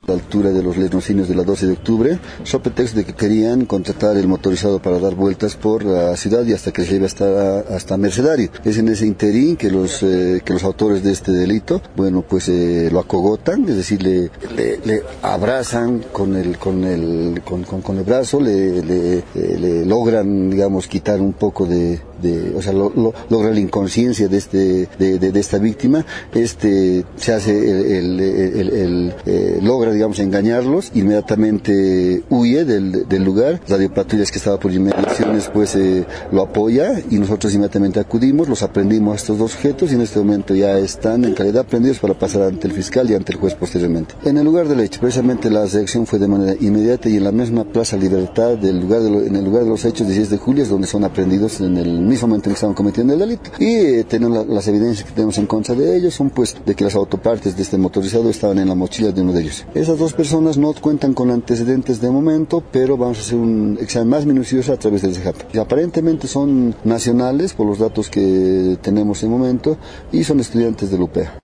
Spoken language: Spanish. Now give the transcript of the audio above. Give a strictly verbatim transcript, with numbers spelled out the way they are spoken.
a la altura de los lenocinios de la doce de octubre, so pretexto de que querían contratar el motorizado para dar vueltas por la ciudad y hasta que se lleve hasta, hasta Mercedario. Es en ese interín que los, eh, que los autores de este delito, bueno, pues eh, lo acogotan, es decir, le, le, le abrazan con el, con el, con, con, con el brazo, le, le, eh, le logran, digamos, quitar un poco de, de o sea, lo, lo, logra la inconsciencia de este, de, de, de esta víctima, este, se hace, el, el, el, el eh, logra, digamos, engañarlos, inmediatamente huye del, del lugar, Radio Patrullas que estaba por inmediaciones, pues, eh, lo apoya y nosotros inmediatamente acudimos, los aprendimos a estos dos sujetos y en este momento ya están en calidad aprendidos para pasar ante el fiscal y ante el juez posteriormente. En el lugar del hecho, precisamente la reacción fue de manera inmediata y en la misma Plaza Libertad, del lugar de lo, en el lugar de los hechos, dieciséis de julio, es donde son aprendidos en el mismo momento en que estaban cometiendo el delito. Y eh, tenemos la, las evidencias que tenemos en contra de ellos, son pues de que las autopartes de este motorizado estaban en la mochila de uno de ellos. Esas dos personas no cuentan con antecedentes de momento, pero vamos a hacer un examen más minucioso a través del C E J A P. Aparentemente son nacionales por los datos que tenemos en momento y son estudiantes de la U P E A.